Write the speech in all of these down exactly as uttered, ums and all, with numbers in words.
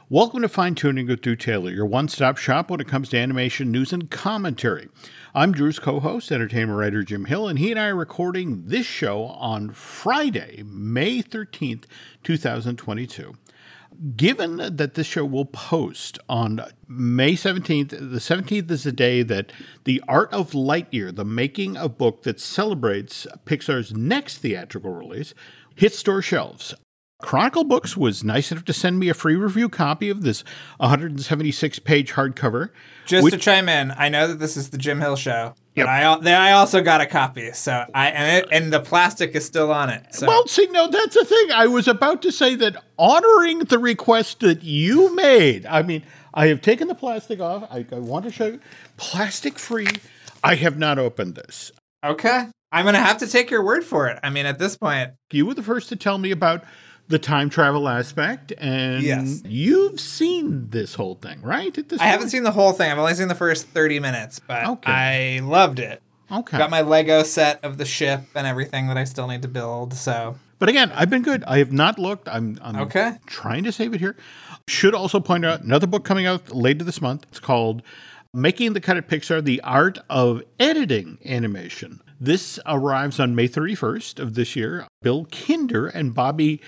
Welcome to Fine Tuning with Drew Taylor, your one-stop shop when it comes to animation news and commentary. I'm Drew's co-host, entertainment writer Jim Hill, and he and I are recording this show on Friday, May thirteenth, twenty twenty-two. Given that this show will post on May seventeenth, the seventeenth is the day that The Art of Lightyear, the making of book that celebrates Pixar's next theatrical release, hits store shelves. Chronicle Books was nice enough to send me a free review copy of this one hundred seventy-six page hardcover. Just which, to chime in, I know that this is the Jim Hill show, but yep. I then I also got a copy. So I and, it, and the plastic is still on it. So. Well, see, no, that's the thing. I was about to say that honoring the request that you made. I mean, I have taken the plastic off. I, I want to show you plastic free. I have not opened this. Okay, I'm gonna have to take your word for it. I mean, at this point, you were the first to tell me about the time travel aspect, and yes. You've seen this whole thing, right? At this I point? haven't seen the whole thing. I've only seen the first thirty minutes, but okay. I loved it. Okay. Got my Lego set of the ship and everything that I still need to build, so. But again, I've been good. I have not looked. I'm, I'm okay. trying to save it here. Should also point out another book coming out later this month. It's called Making the Cut at Pixar, The Art of Editing Animation. This arrives on May thirty-first of this year. Bill Kinder and Bobby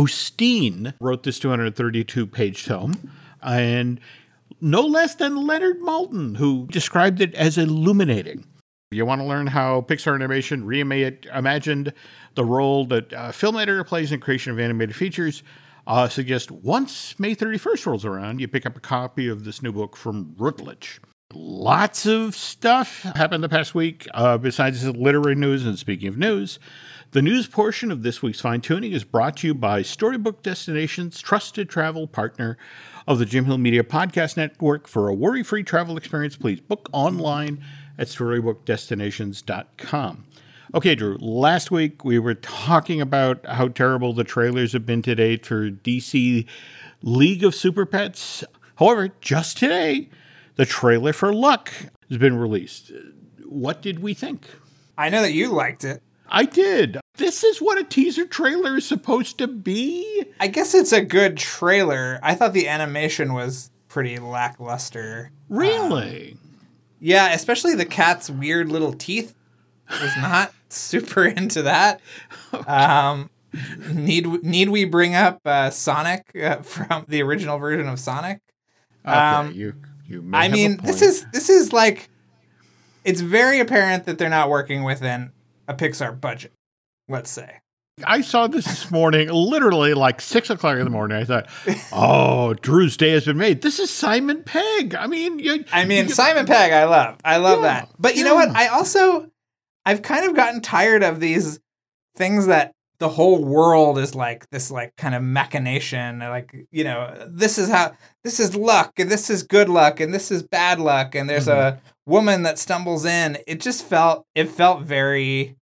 Osteen wrote this two hundred thirty-two page tome. And no less than Leonard Maltin, who described it as illuminating. You want to learn how Pixar Animation reimagined the role that a film editor plays in creation of animated features? Uh, suggest once May thirty-first rolls around, you pick up a copy of this new book from Routledge. Lots of stuff happened the past week, uh, besides the literary news. And speaking of news, the news portion of this week's Fine Tuning is brought to you by Storybook Destinations, trusted travel partner of the Jim Hill Media Podcast Network. For a worry-free travel experience, please book online at storybook destinations dot com. Okay, Drew, last week we were talking about how terrible the trailers have been to date for D C League of Super Pets. However, just today, the trailer for Luck has been released. What did we think? I know that you liked it. I did. This is what a teaser trailer is supposed to be. I guess it's a good trailer. I thought the animation was pretty lackluster. Really? Um, yeah, especially the cat's weird little teeth. Was not super into that. Okay. Um, need need we bring up uh, Sonic uh, from the original version of Sonic? Okay, um, you. You may I mean, this is this is like, it's very apparent that they're not working within a Pixar budget, let's say. I saw this this morning, literally like six o'clock in the morning. I thought, oh, Drew's day has been made. This is Simon Pegg. I mean, you, I mean, you, Simon Pegg, I love. I love yeah, that. But you yeah. know what? I also, I've kind of gotten tired of these things that the whole world is like this, like kind of machination. Like, you know, this is how, this is luck, and this is good luck, and this is bad luck, and there's mm-hmm. a woman that stumbles in. It just felt, it felt very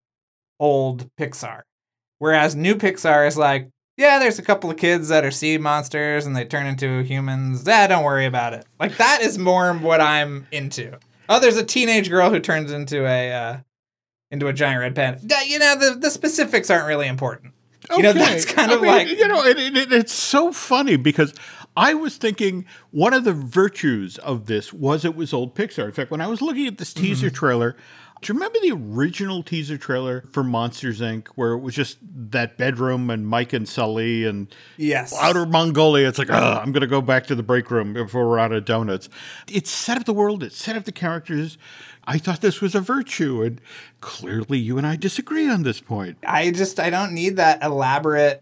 old Pixar. Whereas new Pixar is like, yeah, there's a couple of kids that are sea monsters and they turn into humans. Ah, don't worry about it. Like, that is more what I'm into. Oh, there's a teenage girl who turns into a, uh, into a giant red panda. You know, the, the specifics aren't really important. Okay. You know, that's kind I of mean, like... You know, it, it, it's so funny because I was thinking one of the virtues of this was it was old Pixar. In fact, when I was looking at this teaser mm-hmm. trailer, do you remember the original teaser trailer for Monsters, Incorporated, where it was just that bedroom and Mike and Sully and yes. outer Mongolia? It's like, oh, I'm going to go back to the break room before we're out of donuts. It set up the world. It set up the characters. I thought this was a virtue, and clearly you and I disagree on this point. I just, I don't need that elaborate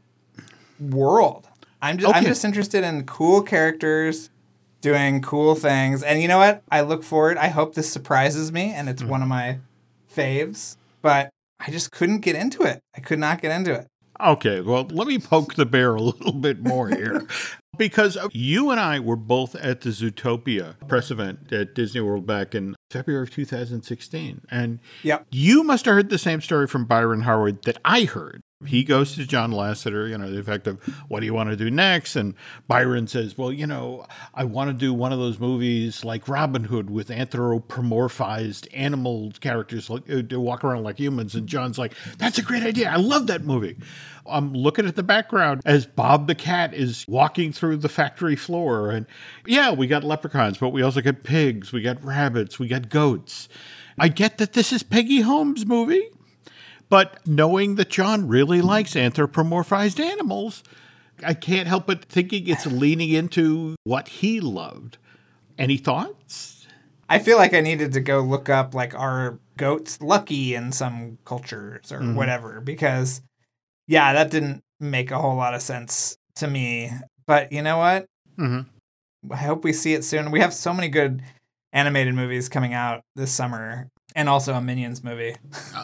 world. I'm just, okay. I'm just interested in cool characters doing cool things. And you know what? I look forward. I hope this surprises me, and it's mm-hmm. one of my faves. But I just couldn't get into it. I could not get into it. Okay, well, let me poke the bear a little bit more here. Because you and I were both at the Zootopia press event at Disney World back in February of two thousand sixteen. And yep. you must have heard the same story from Byron Howard that I heard. He goes to John Lasseter, you know, the effect of, what do you want to do next? And Byron says, well, you know, I want to do one of those movies like Robin Hood with anthropomorphized animal characters like, uh, to walk around like humans. And John's like, that's a great idea. I love that movie. I'm looking at the background as Bob the cat is walking through the factory floor. And yeah, we got leprechauns, but we also got pigs, we got rabbits, we got goats. I get that this is Peggy Holmes' movie. But knowing that John really likes anthropomorphized animals, I can't help but thinking it's leaning into what he loved. Any thoughts? I feel like I needed to go look up, like, are goats lucky in some cultures or mm-hmm. whatever, because, yeah, that didn't make a whole lot of sense to me. But you know what? Mm-hmm. I hope we see it soon. We have so many good animated movies coming out this summer. And also a Minions movie.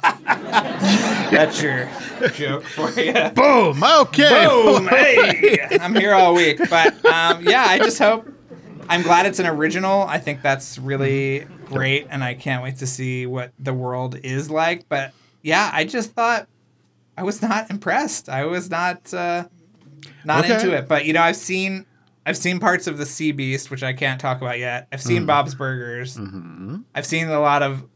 That's your joke for you. Boom! Okay! Boom! Hey! I'm here all week. But um, yeah, I just hope... I'm glad it's an original. I think that's really great. And I can't wait to see what the world is like. But yeah, I just thought... I was not impressed. I was not uh, not okay. into it. But, you know, I've seen... I've seen parts of The Sea Beast, which I can't talk about yet. I've seen mm. Bob's Burgers. Mm-hmm. I've seen a lot of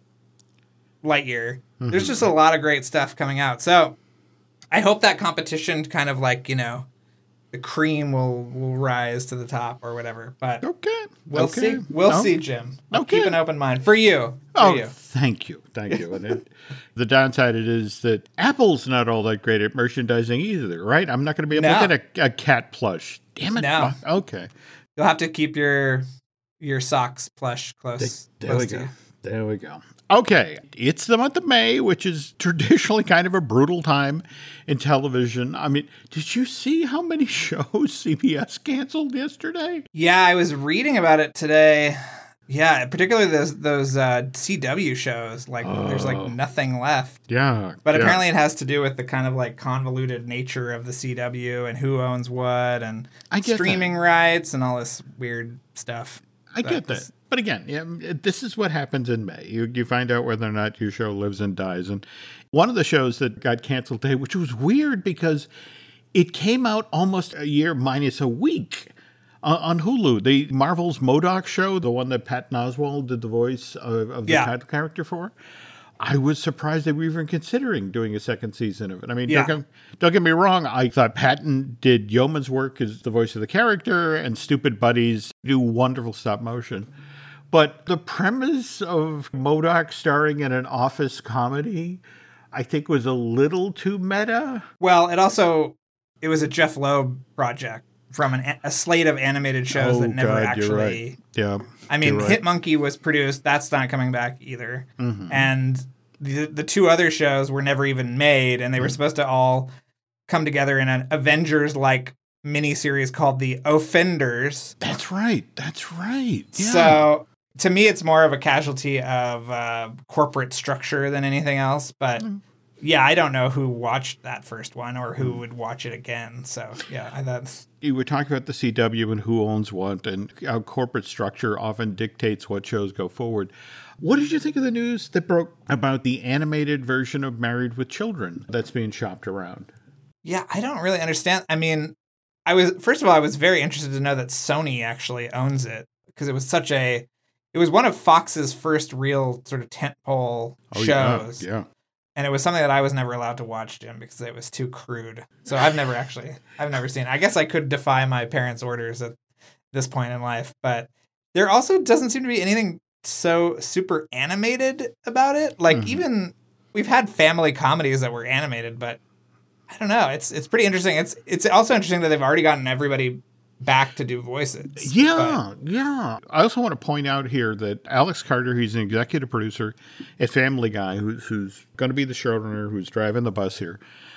Lightyear. Mm-hmm. There's just a lot of great stuff coming out. So I hope that competition kind of like, you know, the cream will, will rise to the top or whatever. But okay. we'll okay. see. We'll no. see, Jim. I'll okay. keep an open mind. For you. For oh, you. thank you. Thank you. And it, the downside it is that Apple's not all that great at merchandising either, right? I'm not going to be able no. to get a, a cat plush. Damn it. No. Okay. You'll have to keep your your socks plush close. There, there close we to go. You. There we go. Okay, it's the month of May, which is traditionally kind of a brutal time in television. I mean, did you see how many shows C B S canceled yesterday? Yeah, I was reading about it today. Yeah, particularly those those uh, C W shows. Like, uh, there's like nothing left. Yeah. But yeah. apparently it has to do with the kind of like convoluted nature of the C W and who owns what and streaming that. rights and all this weird stuff. I get that. But again, yeah, this is what happens in May. You you find out whether or not your show lives and dies. And one of the shows that got canceled today, which was weird because it came out almost a year minus a week uh, on Hulu. The Marvel's MODOK show, the one that Patton Oswalt did the voice of, of the yeah. title character for. I was surprised they were even considering doing a second season of it. I mean, yeah. don't, get, don't get me wrong. I thought Patton did yeoman's work as the voice of the character, and Stupid Buddies do wonderful stop motion. But the premise of MODOK starring in an office comedy, I think, was a little too meta. Well, it also, it was a Jeff Loeb project from an, a slate of animated shows oh, that never God, actually... You're right. Yeah. I mean, right. Hit Monkey was produced. That's not coming back either. Mm-hmm. And the the two other shows were never even made, and they were mm-hmm. supposed to all come together in an Avengers-like miniseries called The Offenders. That's right. That's right. Yeah. So to me, it's more of a casualty of uh, corporate structure than anything else. But mm-hmm. yeah, I don't know who watched that first one or who would watch it again. So yeah, that's... You were talking about the C W and who owns what, and how corporate structure often dictates what shows go forward. What did you think of the news that broke about the animated version of Married with Children that's being shopped around? Yeah, I don't really understand. I mean, I was first of all, I was very interested to know that Sony actually owns it because it was such a, it was one of Fox's first real sort of tentpole oh, shows. Yeah, yeah. And it was something that I was never allowed to watch, Jim, because it was too crude. So I've never actually, I've never seen it. I guess I could defy my parents' orders at this point in life. But there also doesn't seem to be anything so super animated about it. Like mm-hmm. even, we've had family comedies that were animated, but I don't know. It's it's pretty interesting. It's it's also interesting that they've already gotten everybody back to do voices. Yeah, but. yeah. I also want to point out here that Alex Carter, who's an executive producer at Family Guy, who's, who's going to be the showrunner, who's driving the bus here.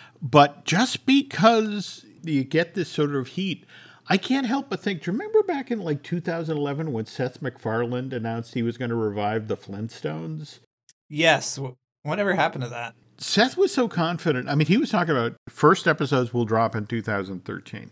But just because you get this sort of heat, I can't help but think, do you remember back in like two thousand eleven when Seth MacFarlane announced he was going to revive the Flintstones? Yes. Whatever happened to that? Seth was so confident. I mean, he was talking about first episodes will drop in two thousand thirteen.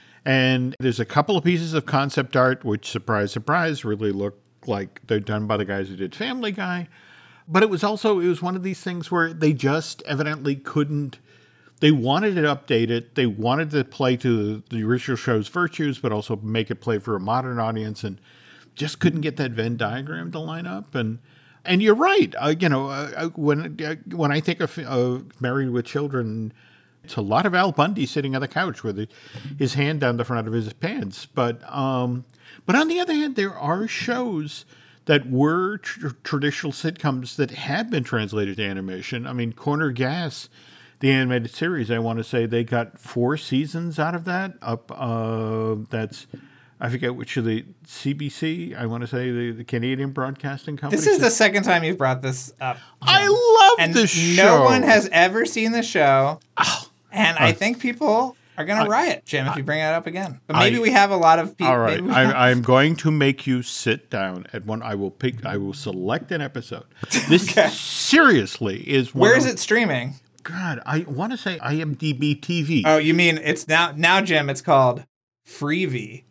And there's a couple of pieces of concept art, which, surprise, surprise, really look like they're done by the guys who did Family Guy. But it was also, it was one of these things where they just evidently couldn't they wanted to update it. They wanted to play to the original show's virtues, but also make it play for a modern audience, and just couldn't get that Venn diagram to line up. And and you're right. Uh, you know, uh, when uh, when I think of uh, Married with Children, it's a lot of Al Bundy sitting on the couch with his hand down the front of his pants. But um, but on the other hand, there are shows that were tr- traditional sitcoms that have been translated to animation. I mean, Corner Gas, the animated series, I want to say they got four seasons out of that. Up, uh, that's I forget which of the C B C. I want to say the, the Canadian Broadcasting Company. This is the second time you've brought this up, Jim. I love and this show. No one has ever seen the show, Oh, and uh, I think people are going to riot, Jim, if you bring it up again. But maybe I- we have a lot of people. all right, I, I'm going to make you sit down at one. I will pick. I will select an episode. This Okay. seriously is. One Where of- is it streaming? God, I want to say IMDb T V. Oh, you mean it's now, now, Jim, it's called Freevee.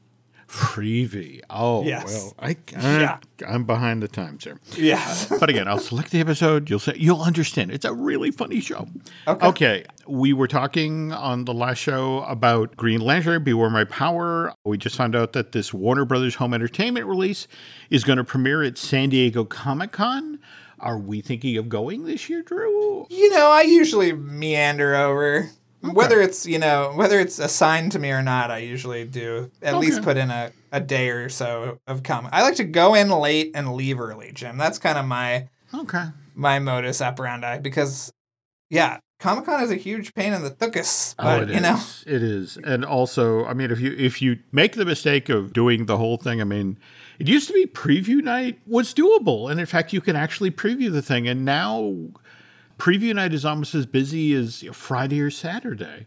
Freevee. Oh, Yes. well, I, I Yeah. I'm behind the times here. Yeah. But again, I'll select the episode. You'll say you'll understand. It's a really funny show. Okay. Okay. We were talking on the last show about Green Lantern, Beware My Power. We just found out that this Warner Brothers home entertainment release is going to premiere at San Diego Comic-Con. Are we thinking of going this year, Drew? You know, I usually meander over. Whether it's, you know, whether it's assigned to me or not, I usually do at Okay. least put in a, a day or so of comic. I like to go in late and leave early, Jim. That's kind of my Okay. my modus operandi because, yeah, Comic Con is a huge pain in the tuchus. But, oh, it you know, is. It is. And also, I mean, if you if you make the mistake of doing the whole thing, I mean, it used to be preview night was doable. And in fact, you can actually preview the thing. And now preview night is almost as busy as Friday or Saturday.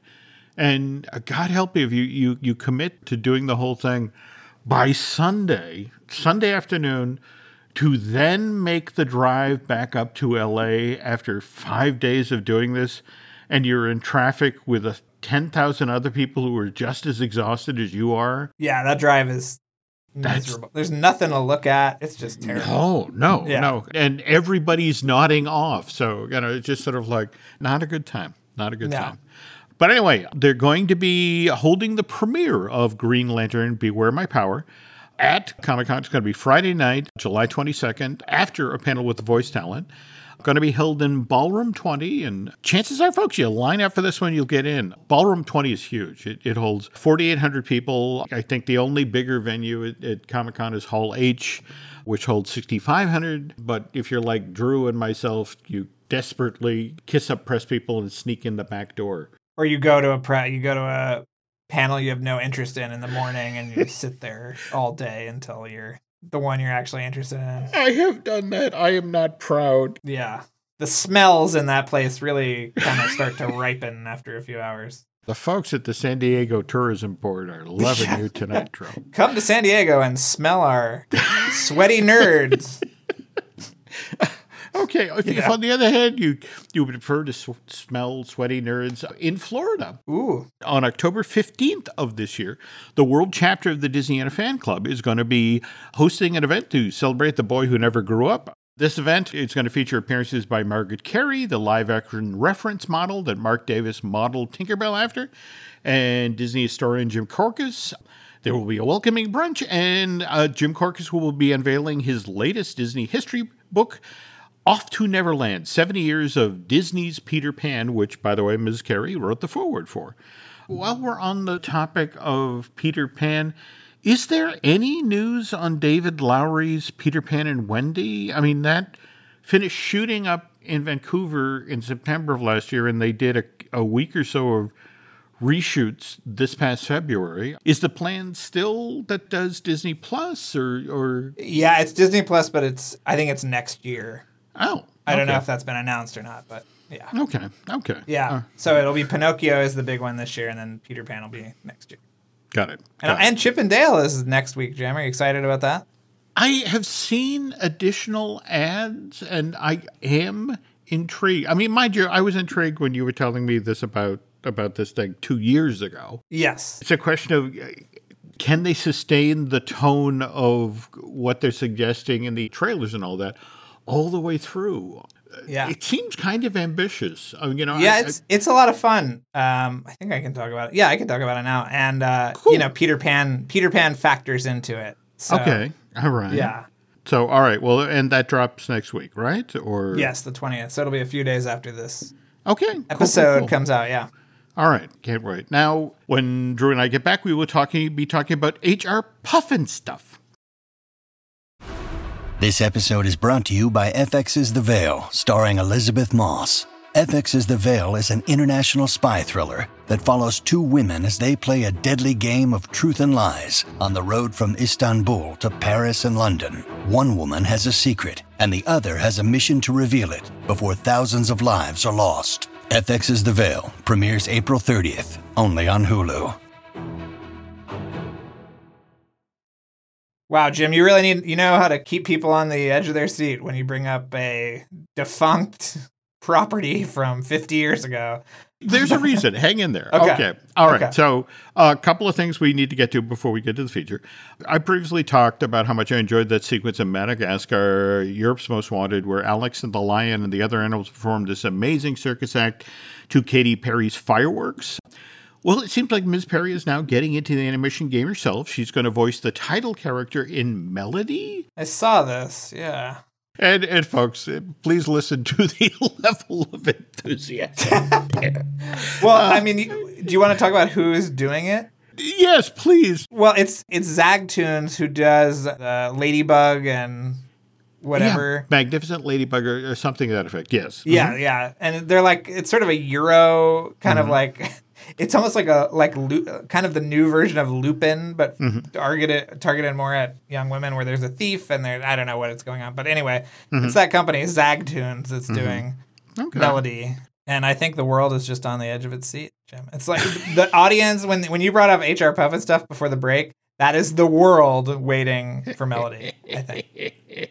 And uh, God help you if you, you, you commit to doing the whole thing by Sunday, Sunday afternoon, to then make the drive back up to L A after five days of doing this, and you're in traffic with a ten thousand other people who are just as exhausted as you are. yeah, that drive is That's- miserable. There's nothing to look at. It's just terrible. No, no, Yeah. no. And everybody's nodding off. So, you know, it's just sort of like not a good time. Not a good No. time. But anyway, they're going to be holding the premiere of Green Lantern, Beware My Power at Comic-Con. It's going to be Friday night, July twenty-second, after a panel with the voice talent. Going to be held in Ballroom twenty, and chances are, folks, you line up for this one, you'll get in. Ballroom twenty is huge. It, it holds forty-eight hundred people. I think the only bigger venue at, at Comic-Con is Hall H, which holds sixty-five hundred. But if you're like Drew and myself, you desperately kiss up press people and sneak in the back door. Or you go to a pre- you go to a panel you have no interest in in the morning and you sit there all day until you're the one you're actually interested in. I have done that. I am not proud. Yeah. The smells in that place really kind of start to ripen after a few hours. The folks at the San Diego Tourism Board are loving Yeah. you tonight, Drew. Come to San Diego and smell our sweaty nerds. Okay, if, if Yeah. on the other hand you you would prefer to sw- smell sweaty nerds in Florida, Ooh. on October fifteenth of this year, the world chapter of the Disneyana Fan Club is going to be hosting an event to celebrate the boy who never grew up. This event is going to feature appearances by Margaret Carey, the live-action reference model that Mark Davis modeled Tinkerbell after, and Disney historian Jim Korkis. There will be a welcoming brunch, and uh, Jim Korkis will be unveiling his latest Disney history book, Off to Neverland, seventy years of Disney's Peter Pan, which, by the way, Miz Carey wrote the foreword for. While we're on the topic of Peter Pan, is there any news on David Lowery's Peter Pan and Wendy? I mean, that finished shooting up in Vancouver in September of last year, and they did a, a week or so of reshoots this past February. Is the plan still that does Disney Plus, or, or Yeah, it's Disney Plus, but it's I think it's next year. oh, I don't okay. know if that's been announced or not, but yeah. Okay, okay. Yeah. Uh, So it'll be Pinocchio is the big one this year, and then Peter Pan will be next year. got it. And, got it. and Chip and Dale is next week, Jim. Are you excited about that? I have seen additional ads, and I am intrigued. I mean, mind you, I was intrigued when you were telling me this about about this thing two years ago. Yes. It's a question of uh, can they sustain the tone of what they're suggesting in the trailers and all that all the way through? Yeah. It seems kind of ambitious. Uh, you know, Yeah, I, it's it's a lot of fun. Um, I think I can talk about it. Yeah, I can talk about it now. And uh, Cool. you know, Peter Pan Peter Pan factors into it. So, okay. All right. Yeah. So, all right. Well, and that drops next week, right? Or Yes, the twentieth. So it'll be a few days after this Okay. Cool, episode cool, cool. comes out. Yeah. All right. Can't wait. Now, when Drew and I get back, we will talking be talking about H R Puffin stuff. This episode is brought to you by F X's The Veil, starring Elizabeth Moss. F X's The Veil is an international spy thriller that follows two women as they play a deadly game of truth and lies on the road from Istanbul to Paris and London. One woman has a secret, and the other has a mission to reveal it before thousands of lives are lost. F X's The Veil premieres April thirtieth, only on Hulu. Wow, Jim, you really need you know how to keep people on the edge of their seat when you bring up a defunct property from fifty years ago. There's a reason. Hang in there. Okay. Okay. All right. Okay. So a couple of things we need to get to before we get to the feature. I previously talked about how much I enjoyed that sequence in Madagascar, Europe's Most Wanted, where Alex and the lion and the other animals performed this amazing circus act to Katy Perry's fireworks. Well, it seems like Miz Perry is now getting into the animation game herself. She's going to voice the title character in Melody. I saw this, yeah. And, and folks, please listen to the level of enthusiasm. Well, uh, I mean, do you want to talk about who's doing it? Yes, please. Well, it's it's Zagtoons who does uh, Ladybug and whatever. Yeah, Magnificent Ladybug or, or something to that effect, yes. Yeah, Mm-hmm. yeah. And they're like, it's sort of a Euro kind Mm-hmm. of like... It's almost like a like Lu- kind of the new version of Lupin, but Mm-hmm. targeted targeted more at young women, where there's a thief and there I don't know what it's going on, but anyway, Mm-hmm. it's that company Zagtoons that's doing Okay. Melody, and I think the world is just on the edge of its seat, Jim. It's like the audience when when you brought up H R Puffin stuff before the break, that is the world waiting for Melody. I think.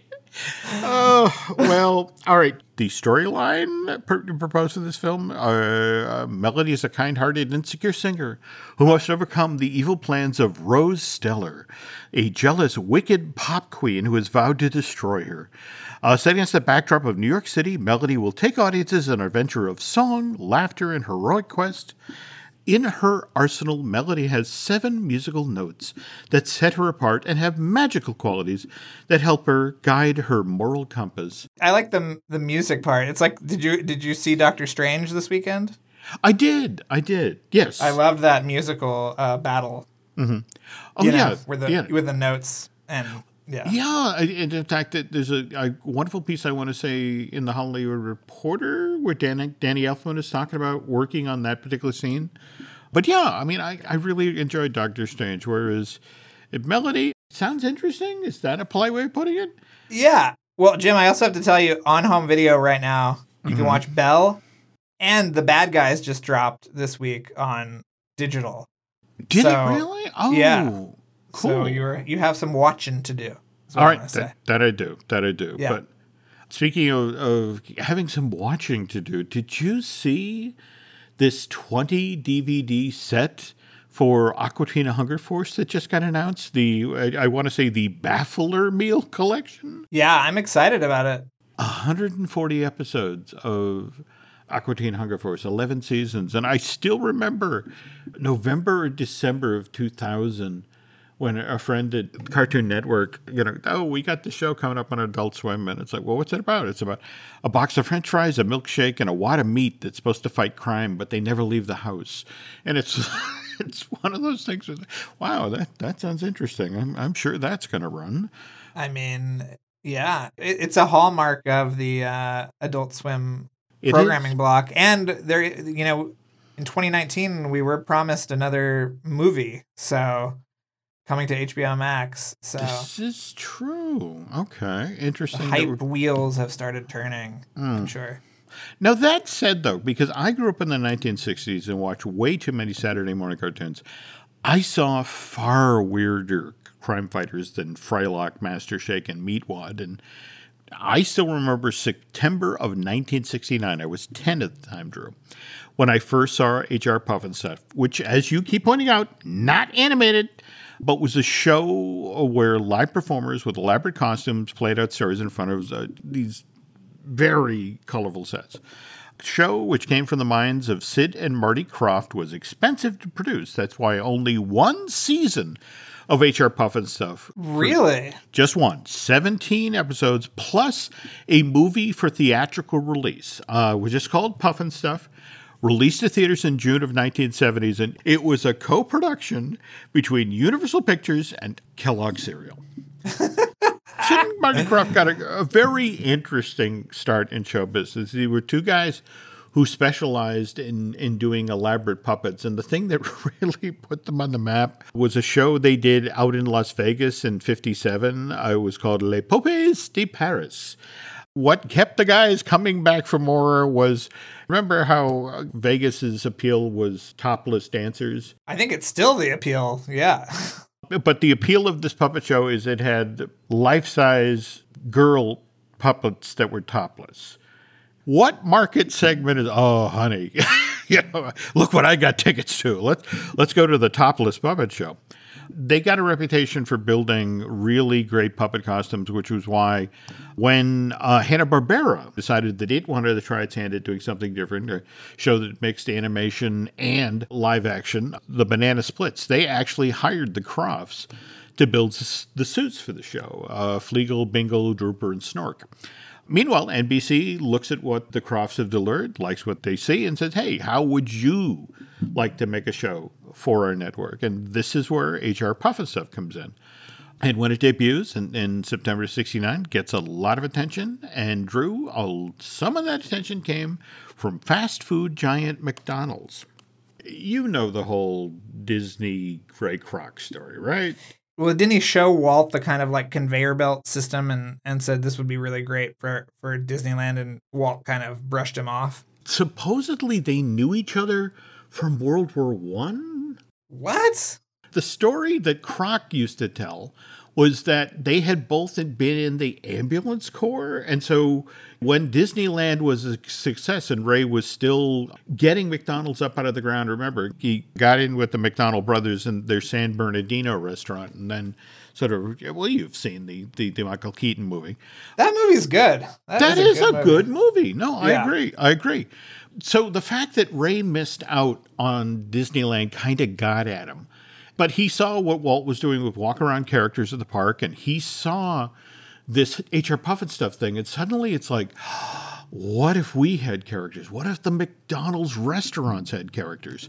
Oh, well, all right. The storyline pr- proposed in this film, uh, uh, Melody is a kind-hearted, insecure singer who must overcome the evil plans of Rose Stellar, a jealous, wicked pop queen who has vowed to destroy her. Uh, set against the backdrop of New York City, Melody will take audiences on an adventure of song, laughter, and heroic quest. In her arsenal, Melody has seven musical notes that set her apart and have magical qualities that help her guide her moral compass. I like the the music part. It's like, did you did you see Doctor Strange this weekend? I did. I did. Yes. I loved that musical uh, battle. Oh, you know, yeah. where the yeah. with the notes and yeah. Yeah. And in fact, there's a, a wonderful piece I want to say in the Hollywood Reporter where Danny, Danny Elfman is talking about working on that particular scene. But yeah, I mean, I, I really enjoyed Doctor Strange, whereas if Melody sounds interesting. Is that a polite way of putting it? Yeah. Well, Jim, I also have to tell you, on home video right now, you Mm-hmm. can watch Belle, and The Bad Guys just dropped this week on digital. Did So, it really? Oh, yeah. cool. So you're you have some watching to do. is what All I right, wanna say. that, that I do. That I do. Yeah. But speaking of, of having some watching to do, did you see this twenty D V D set for Aqua Tina Hunger Force that just got announced? The I, I want to say the Baffler Meal Collection. Yeah, I'm excited about it. one hundred forty episodes of Aqua Teen Hunger Force, eleven seasons. And I still remember November or December of two thousand when a friend at Cartoon Network, you know, oh, we got the show coming up on Adult Swim. And it's like, well, what's it about? It's about a box of French fries, a milkshake, and a wad of meat that's supposed to fight crime, but they never leave the house. And it's it's one of those things. Where, wow, that, that sounds interesting. I'm, I'm sure that's going to run. I mean, yeah, it, it's a hallmark of the uh, Adult Swim It programming is. block. And there, you know, in twenty nineteen, we were promised another movie. So coming to H B O Max. So This is true. Okay, the interesting. that hype we're- wheels have started turning, Hmm. I'm sure. Now, that said, though, because I grew up in the nineteen sixties and watched way too many Saturday morning cartoons, I saw far weirder crime fighters than Frylock, Master Shake, and Meatwad. And I still remember September of nineteen sixty-nine. I was ten at the time, Drew, when I first saw H R Puffin stuff, which, as you keep pointing out, not animated, but was a show where live performers with elaborate costumes played out stories in front of uh, these very colorful sets. Show, which came from the minds of Sid and Marty Krofft, was expensive to produce. That's why only one season of H R Pufnstuf. Really? Just one. seventeen episodes plus a movie for theatrical release, uh, which is called Pufnstuf. Released to theaters in June of nineteen seventies, and it was a co-production between Universal Pictures and Kellogg Cereal. Sid and Marty Krofft got a, a very interesting start in show business. They were two guys who specialized in, in doing elaborate puppets. And the thing that really put them on the map was a show they did out in Las Vegas in fifty-seven. Uh, it was called Les Poupées de Paris. What kept the guys coming back for more was, remember how Vegas's appeal was topless dancers? I think it's still the appeal, yeah. But the appeal of this puppet show is it had life-size girl puppets that were topless. What market segment is, oh, honey, you know, look what I got tickets to. Let's, let's go to the topless puppet show. They got a reputation for building really great puppet costumes, which was why when uh, Hanna-Barbera decided that it wanted to try its hand at doing something different, a show that mixed animation and live action, the Banana Splits, they actually hired the Kroffts to build the suits for the show, uh, Fleagle, Bingle, Drooper, and Snork. Meanwhile, N B C looks at what the Kroffts have delivered, likes what they see, and says, hey, how would you like to make a show for our network? And this is where H R Pufnstuf comes in. And when it debuts in, in September sixty-nine, gets a lot of attention, and drew a, some of that attention came from fast food giant McDonald's. You know the whole Disney Ray Kroc story, right? Well, didn't he show Walt the kind of like conveyor belt system and, and said this would be really great for, for Disneyland, and Walt kind of brushed him off? Supposedly they knew each other from World War One. What? The story that Kroc used to tell was that they had both been in the ambulance corps. And so when Disneyland was a success and Ray was still getting McDonald's up out of the ground, remember, he got in with the McDonald brothers in their San Bernardino restaurant and then sort of, well, you've seen the, the, the Michael Keaton movie. That movie's good. That, that is, is a, good, a movie. good movie. No, I yeah. agree. I agree. So the fact that Ray missed out on Disneyland kind of got at him. But he saw what Walt was doing with walk-around characters at the park, and he saw this H R Pufnstuf thing, and suddenly it's like, what if we had characters? What if the McDonald's restaurants had characters?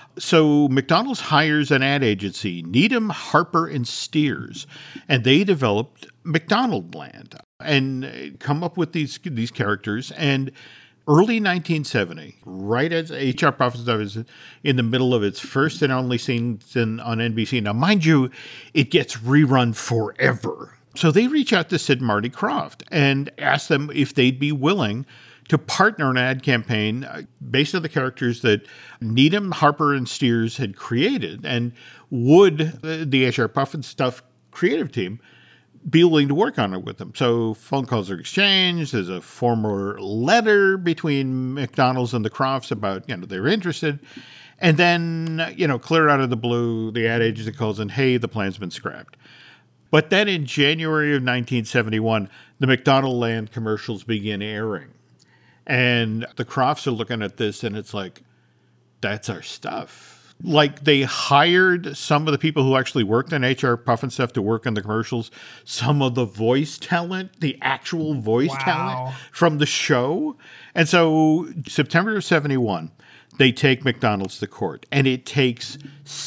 So McDonald's hires an ad agency, Needham, Harper, and Steers, and they developed McDonaldland and come up with these these characters. And early nineteen seventy, right as H R Pufnstuf is in the middle of its first and only season on N B C. Now, mind you, it gets rerun forever. So they reach out to Sid and Marty Krofft and ask them if they'd be willing to partner an ad campaign based on the characters that Needham, Harper, and Steers had created, and would the H R Pufnstuf creative team be willing to work on it with them. So phone calls are exchanged. There's a formal letter between McDonald's and the Kroffts about, you know, they're interested. And then, you know, clear out of the blue, the ad agency calls in, hey, the plan's been scrapped. But then in January of nineteen seventy-one, the McDonaldland commercials begin airing. And the Kroffts are looking at this and it's like, that's our stuff. Like, they hired some of the people who actually worked on H R Pufnstuf to work on the commercials, some of the voice talent, the actual voice wow. talent from the show. And so September of seventy-one, they take McDonald's to court, and it takes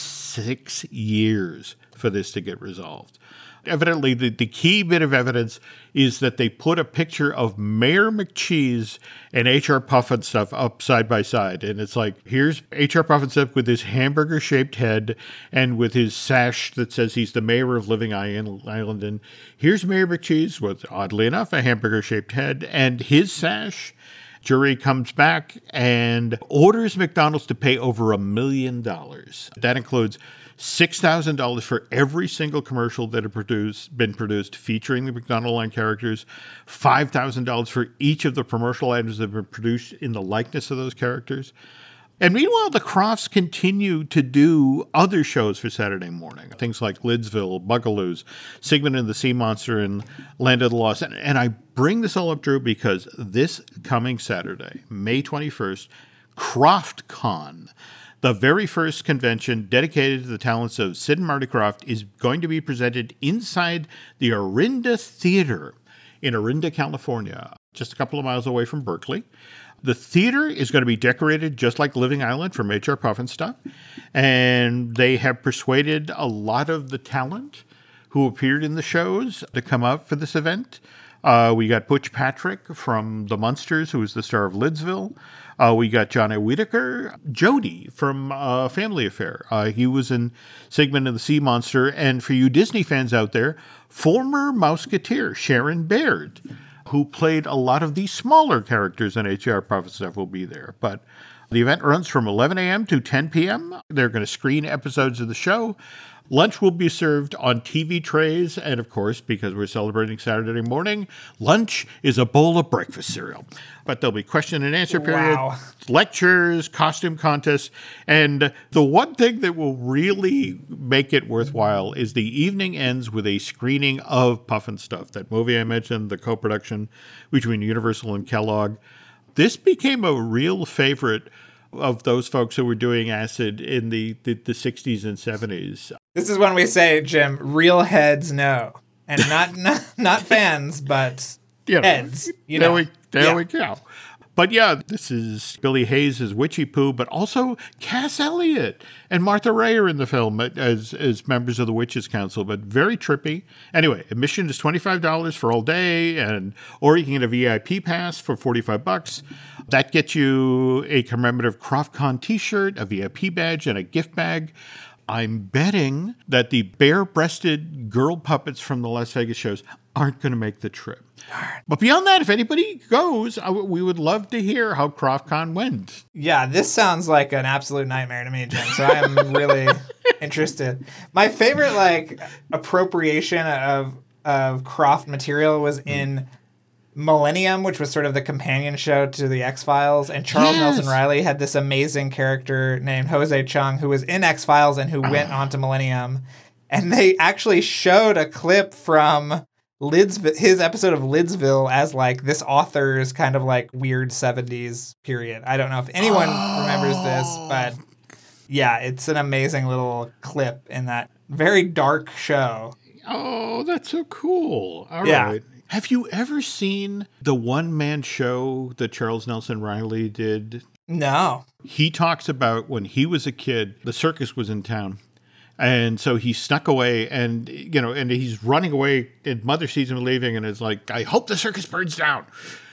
six years for this to get resolved. Evidently, the, the key bit of evidence is that they put a picture of Mayor McCheese and H R Pufnstuf up side by side. And it's like, here's H R Pufnstuf with his hamburger-shaped head and with his sash that says he's the mayor of Living Island. And here's Mayor McCheese with, oddly enough, a hamburger-shaped head and his sash. Jury comes back and orders McDonald's to pay over a million dollars. That includes six thousand dollars for every single commercial that had produced, been produced featuring the McDonaldland characters, five thousand dollars for each of the promotional items that have been produced in the likeness of those characters. And meanwhile, the Crofts continue to do other shows for Saturday morning. Things like Lidsville, Bugaloos, Sigmund and the Sea Monster, and Land of the Lost. And, and I bring this all up, Drew, because this coming Saturday, May twenty-first, CroftCon, the very first convention dedicated to the talents of Sid and Marty Krofft, is going to be presented inside the Orinda Theater in Orinda, California, just a couple of miles away from Berkeley. The theater is going to be decorated just like Living Island from H R. Pufnstuf, and they have persuaded a lot of the talent who appeared in the shows to come out for this event. Uh, we got Butch Patrick from The Munsters, who is the star of Lidsville. Uh, we got John A. Whitaker, Jody from uh, Family Affair. Uh, he was in Sigmund and the Sea Monster. And for you Disney fans out there, former Mouseketeer Sharon Baird, who played a lot of the smaller characters in H R. Pufnstuf, will be there. But the event runs from eleven a.m. to ten p.m. They're going to screen episodes of the show. Lunch will be served on T V trays, and of course, because we're celebrating Saturday morning, lunch is a bowl of breakfast cereal. But there'll be question and answer period, Wow. lectures, costume contests, and the one thing that will really make it worthwhile is the evening ends with a screening of Pufnstuf, that movie I mentioned, the co-production between Universal and Kellogg. This became a real favorite of those folks who were doing acid in the, the, the sixties and seventies. This is when we say, Jim, real heads know. And not not, not fans, but You know, heads. You there know. we, there Yeah. we go. But yeah, this is Billy Hayes as Witchy Poo, but also Cass Elliot and Martha Ray are in the film as as members of the Witches Council, but very trippy. Anyway, admission is twenty-five dollars for all day, and or you can get a V I P pass for forty-five bucks. That gets you a commemorative CroftCon t-shirt, a V I P badge, and a gift bag. I'm betting that the bare-breasted girl puppets from the Las Vegas shows aren't going to make the trip. But beyond that, if anybody goes, I w- we would love to hear how CroftCon went. Yeah, this sounds like an absolute nightmare to me, Jim. So I am really interested. My favorite like appropriation of of Croft material was in Millennium, which was sort of the companion show to the X-Files, and Charles Yes. Nelson Riley had this amazing character named Jose Chung who was in X-Files and who went on to Millennium, and they actually showed a clip from Lidsville, his episode of Lidsville, as like this author's kind of like weird seventies period. I don't know if anyone Oh. remembers this, but yeah, it's an amazing little clip in that very dark show. Oh, that's so cool. All Yeah. right. Have you ever seen the one-man show that Charles Nelson Riley did? No. He talks about when he was a kid, the circus was in town. And so he snuck away and, you know, and he's running away and mother sees him leaving and is like, I hope the circus burns down.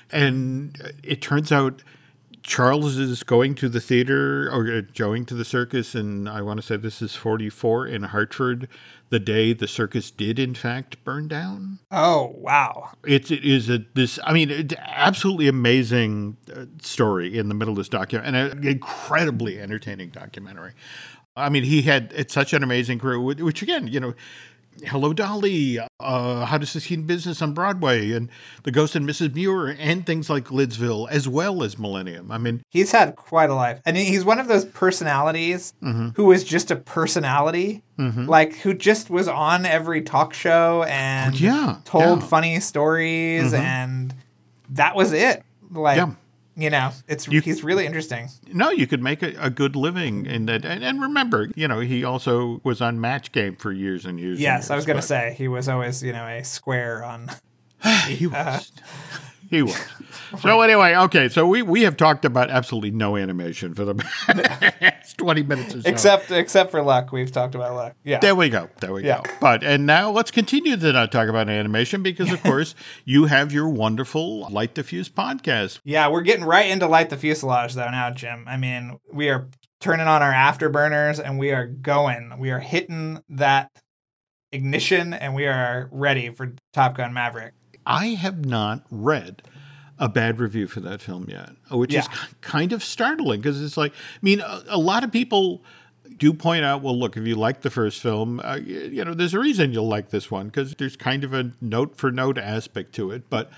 And it turns out Charles is going to the theater or going to the circus. And I want to say this is forty-four in Hartford, the day the circus did, in fact, burn down. Oh, wow. It, it is a, this, I mean, it, absolutely amazing uh, story in the middle of this document and an incredibly entertaining documentary. I mean, he had it's such an amazing career, which again, you know, Hello Dolly, uh, How to Succeed in Business on Broadway, and The Ghost and Missus Muir, and things like Lidsville, as well as Millennium. I mean, He's had quite a life. I mean, he's one of those personalities who was just a personality, like who just was on every talk show and yeah, told yeah. funny stories, and that was it. Like, Yeah. you know, it's You- he's really interesting. no, you could make a, a good living in that. And, and remember, you know, he also was on Match Game for years and years. and Yes, I was years, going to but say he was always, you know, a square on. He was. He was. So anyway, okay, so we, we have talked about absolutely no animation for the past twenty minutes or so. Except except for Luck, we've talked about Luck. Yeah. There we go. There we Yeah. go. But, and now let's continue to not talk about animation because, of course, you have your wonderful Light the Fuse podcast. Yeah, we're getting right into Light the Fuselage, though, now, Jim. I mean, we are turning on our afterburners, and we are going. We are hitting that ignition, and we are ready for Top Gun Maverick. I have not read a bad review for that film yet, which is Yeah. k- kind of startling because it's like, I mean, a, a lot of people do point out, well, look, if you like the first film, uh, you, you know, there's a reason you'll like this one because there's kind of a note for note aspect to it. But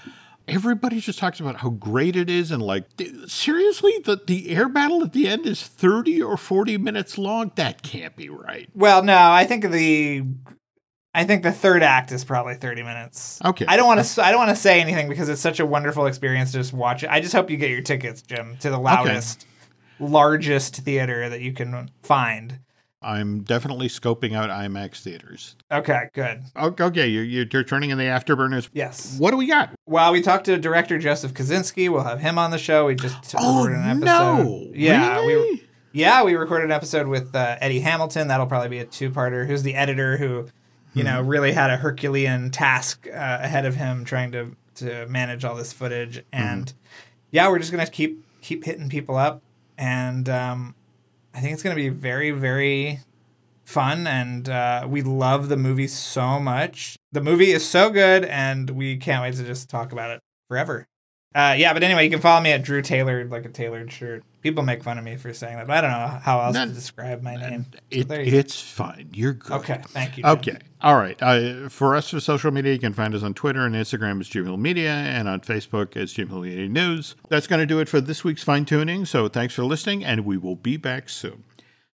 everybody just talks about how great it is. And like, seriously, the, the air battle at the end is thirty or forty minutes long? That can't be right. Well, no, I think the I think the third act is probably thirty minutes. Okay. I don't want to I don't want to say anything because it's such a wonderful experience to just watch it. I just hope you get your tickets, Jim, to the loudest, okay. largest theater that you can find. I'm definitely scoping out IMAX theaters. Okay, good. Okay, you're, you're turning in the afterburners. Yes. What do we got? Well, we talked to director Joseph Kosinski. We'll have him on the show. We just oh, recorded an episode. No. Yeah, really? we yeah we recorded an episode with uh, Eddie Hamilton. That'll probably be a two-parter. Who's the editor who, you hmm. know, really had a Herculean task uh, ahead of him trying to to manage all this footage. And hmm. yeah, we're just gonna keep keep hitting people up, and um, I think it's gonna be very very. fun, and uh, we love the movie so much. The movie is so good, and we can't wait to just talk about it forever. Uh, yeah, but anyway, you can follow me at Drew Tailored, like a tailored shirt. People make fun of me for saying that, but I don't know how else Not, to describe my name. It, so it's fine. You're good. Okay, thank you, Jim. Okay, all right. Uh, for us for social media, you can find us on Twitter and Instagram as Jim Hill Media, and on Facebook as Jim Hill Media News. That's going to do it for this week's fine tuning, so thanks for listening, and we will be back soon.